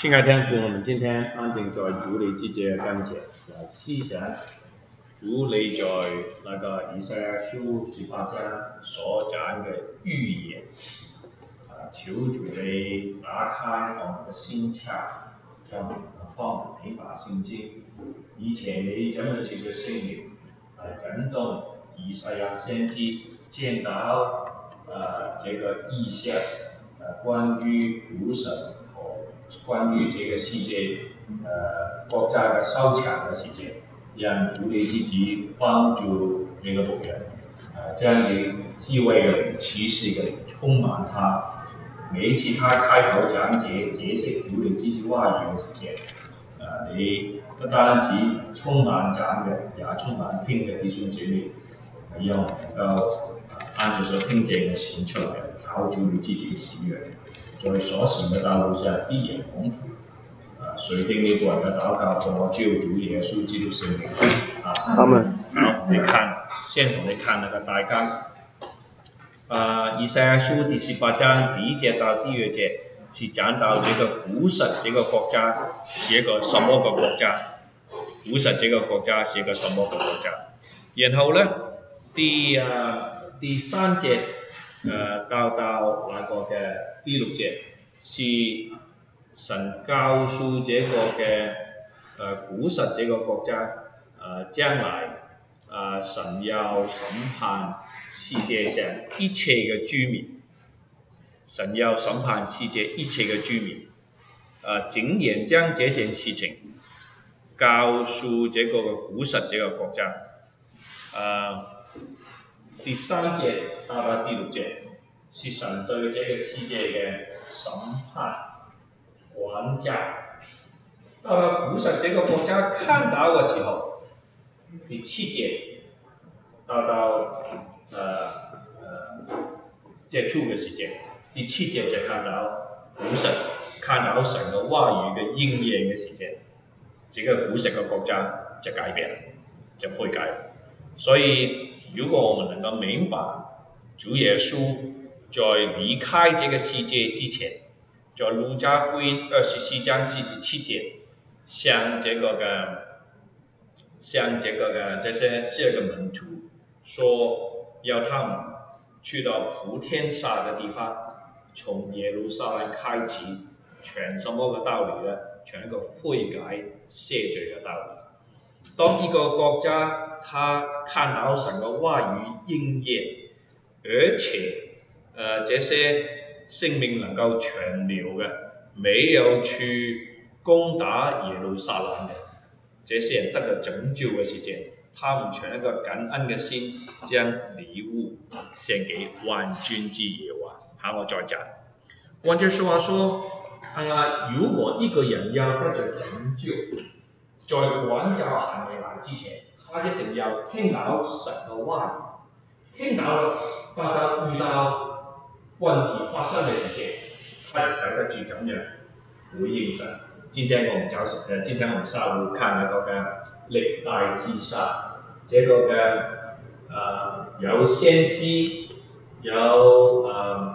亲爱的天父，我们今天安靜在主你之者嘅跟前嚟思想主你在那個以賽亞書18章所講嘅預言。求主你打開我們嘅心竅，將我們嘅方明白聖經。以前你怎麼藉着聖靈嚟感動以賽亞先知，見到這個異象，關於古神和關於這個世界國家嘅收場嘅事情，讓主你自己幫助呢個僕人，將你智慧嘅靈、啟示嘅靈充滿他。每一次他開口講解釋主你自己話語嘅時間，你不單止充滿講嘅，也充滿聽嘅弟兄姐妹，讓我們能夠按照所聽見嘅行出來，靠主你自己嘅喜悅，在所行嘅道路上必然蒙福。垂聽呢個人嘅禱告，奉我救主耶穌基督聖名。阿們。好，先同你看那個大綱。以賽亞書第18章第1節到第2節是講到這個古實這個國家是一個什麼個國家，古實這個國家是一個什麼個國家。然後呢，第3節到那個嘅第6節是神告訴這個嘅古實這個國家將來神要審判世界上一切嘅居民，神要審判世界一切嘅居民，竟然將這件事情告訴這個古實這個國家。第3節到第6節是神對這個世界嘅審判管教。到了古實這個國家看到嘅時候，第7節到結束嘅時間，第7節就看到古實看到神嘅話語嘅應驗嘅時間，這個古實嘅國家就改變了，就悔改了。所以如果我們能夠明白主耶穌在離開這個世界之前，在路加福音24章47節向這個這些12個門徒說要他們去到普天下的地方，從耶路撒冷開始傳什麼個道理呢？傳一個悔改赦罪嘅道理。當一個國家他看到神嘅話語應驗，而且這些生命能夠存留嘅，沒有去攻打耶路撒冷嘅，這些人得到拯救嘅時間，他們存一個感恩嘅心，將禮物獻給萬軍之耶和華。好，我再講。換句說話說，如果一個人要得着拯救，在管教還未來之前，他一定要聽到神嘅話語，聽到了，當遇到問題發生嘅時間，他就曉得去怎樣回應神。今天我們下午看那個嘅歷代志上，這個嘅有先知，有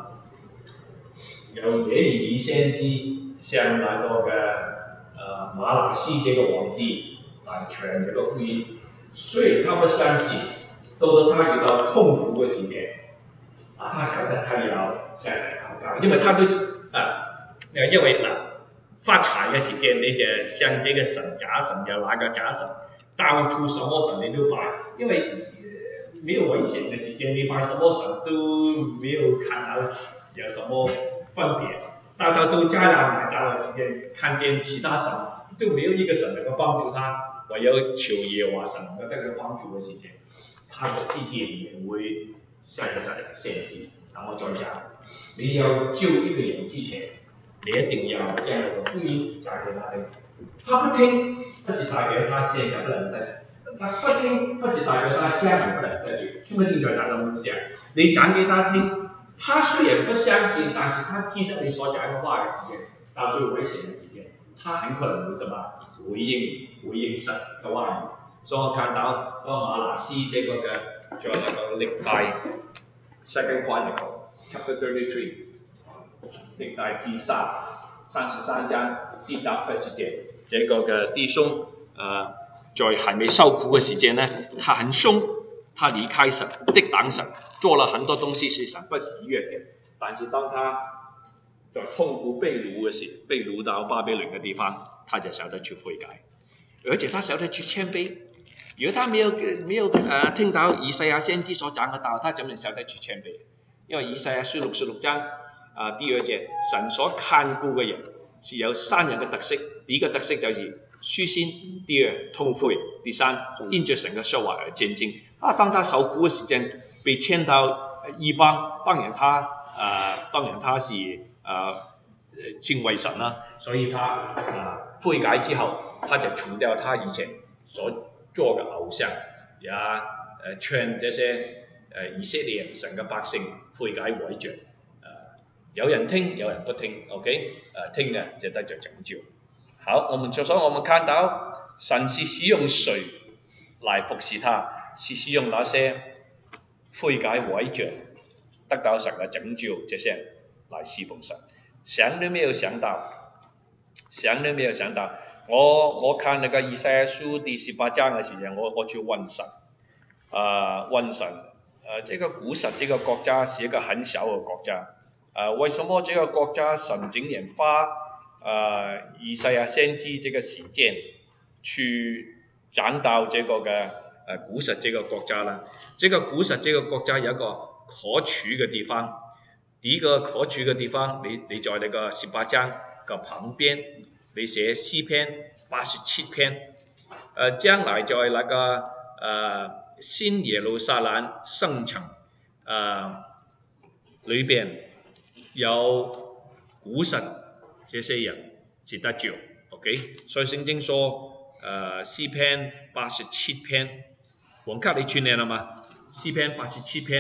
耶利米先知向那個嘅馬拿西這個皇帝來傳這個福音，所以他不相信，到他遇到痛苦嘅時間，他曉得他要向神禱告，因為他對發財嘅時間，你就向這個神假神又哪個假神，到處什麼神你都拜，因為沒有危險嘅時間，你拜什麼神都沒有看到有什麼分別。到災難來到嘅時間，看見其他神都沒有一個神能夠幫助他，唯有求耶和華神能夠得到幫助嘅時間，他的自己也會向神獻祭。我再講，你要救一個人之前，你一定要將那個福音講給他聽。他不聽，不是代表他現在不能得救；他不聽，不是代表他將來不能得救。聽不清楚講的東西啊？你講給他聽，他雖然不相信，但是他記得你所講的話嘅時間，到最危險嘅時間，他很可能會什麼回應神嘅話語。所以我看到馬拿西這個嘅在那個歷代 Second Chronicle Chapter 33。歷代志上 33章第80節，這個嘅弟兄在還沒受苦嘅時間呢，他很兇，他離開神，敵擋神，做了很多東西是神不喜悅嘅。但是當他在痛苦被擄到巴比倫嘅地方，他就曉得去悔改，而且他曉得去謙卑。如果他沒有聽到以賽亞先知所講嘅道，他怎麼曉得去謙卑？因為以賽亞書66章第2節，神所看顧嘅人是有3樣嘅特色，第一個特色就是虛心，第二痛悔，第三因着神嘅說話而戰兢。當他受苦嘅時間被遷到異邦，當然他是敬畏神啦，所以他悔改之後，他就除掉他以前所做嘅偶像，也勸這些以色列神嘅百姓悔改改正。有人聽，有人不聽 ，OK？ 聽嘅就得着拯救。好，我們看到神是使用誰來服侍他？是使用那些悔改改正、得到神嘅拯救這些人來侍奉神。想都沒有想到，我看那個以賽亞書第18章嘅時候，我去問神，這個古實這個國家是一個很小嘅國家，為什麼這個國家神竟然花以賽亞先知這個時間去講到這個嘅古實這個國家呢？這個古實這個國家有一個可取嘅地方，第一個可取嘅地方，你在那個18章嘅旁邊，你寫詩篇87篇，將來在那個新耶路撒冷聖城裏邊有古實這些人是得救 ，OK？ 所以聖經說詩篇87篇，黃卡你串念了嗎？詩篇87篇，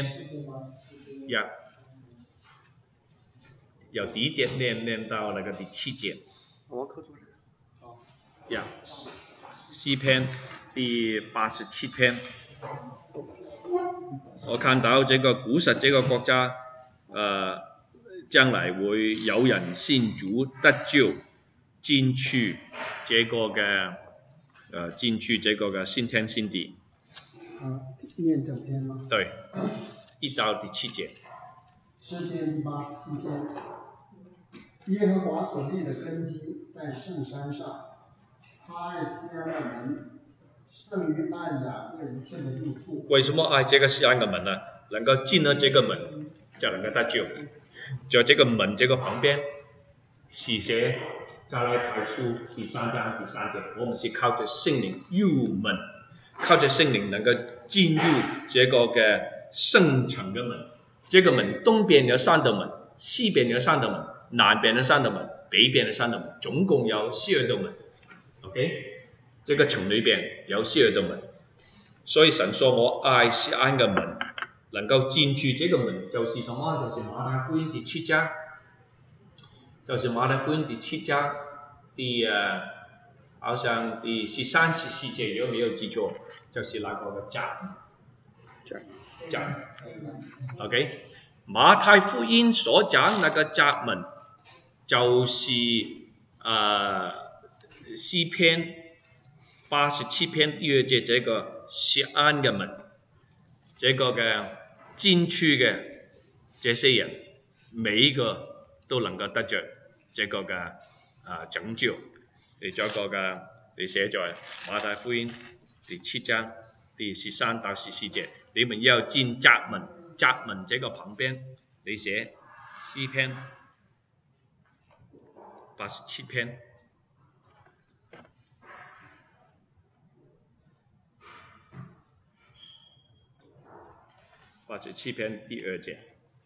由第一節念到那個第7節。我扣住這個。詩篇第87篇，我看到這個古實這個國家，將來會有人信主得救，進去這個嘅新天新地。 念整篇嗎？ 對，1到第7節。 詩篇第87篇，耶和華所立的根基在聖山上，他愛錫安的門，勝於愛雅各一切的住處。 為什麼愛這個錫安的門呢？能夠進了這個門，就能夠得救。在這個門這個旁邊，是寫加拉太書第3章第3節，我們是靠着聖靈入門，靠着聖靈能夠進入這個嘅聖城嘅門。這個門東邊有3道門，西邊有3道門，南邊有3道門，北邊有3道門，總共有12道門。OK， 這個城裏邊有12道門，所以神說我愛錫安嘅門，能夠進去這個門就是什麼？就是馬太福音第7章，好像第13、14節，如果沒有記錯，就是那個嘅窄門。OK， 馬太福音所講那個窄門，就是詩篇87篇第2節這個錫安嘅門，這個嘅進去嘅這些人，每一個都能夠得着這個嘅拯救。你這個嘅你寫在馬太福音第7章第13到14節，你們要進窄門，窄門這個旁邊你寫詩篇87篇。87篇第2節，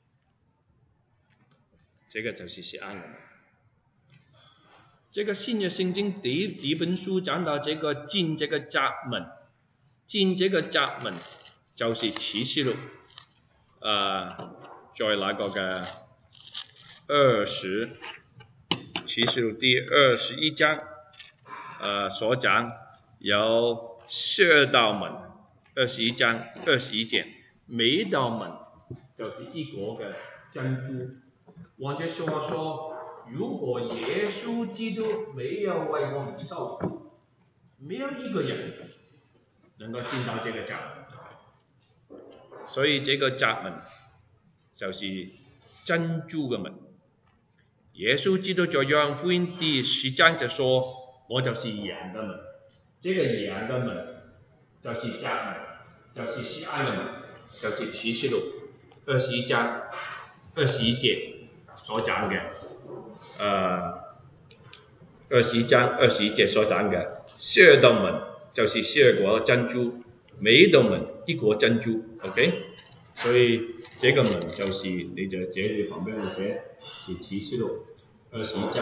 這個就是錫安嘅門。這個新約聖經第一本書講到這個進這個窄門，進這個窄門就是啟示錄，在那個嘅啟示錄第21章，所講有12道門，21章21節。每一道門就是一個嘅珍珠，換句說話說， 如果耶穌基督沒有為我們受苦，沒有一個人能夠進到這個窄門。所以這個窄門就是珍珠嘅門。耶穌基督在約翰福音第10章就說：我就是羊的門。這個羊的門就是窄門，就是西安的門，就是啟示錄21章21節所講嘅。21章21節所講嘅12道門就是12顆珍珠，每一道門一顆珍珠 ，OK？ 所以這個門就是你就這裏旁邊會寫是啟示錄21章。